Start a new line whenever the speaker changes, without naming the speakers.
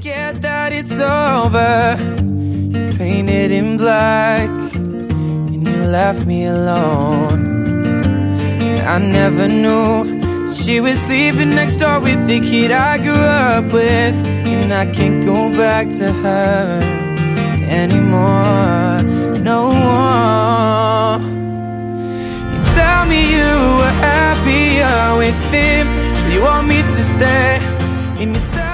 forget that it's over. You painted in black and you left me alone. And I never knew she was sleeping next door with the kid I grew up with. And I can't go back to her anymore, no more. You tell me you were happier with him, you want me to stay, and you tell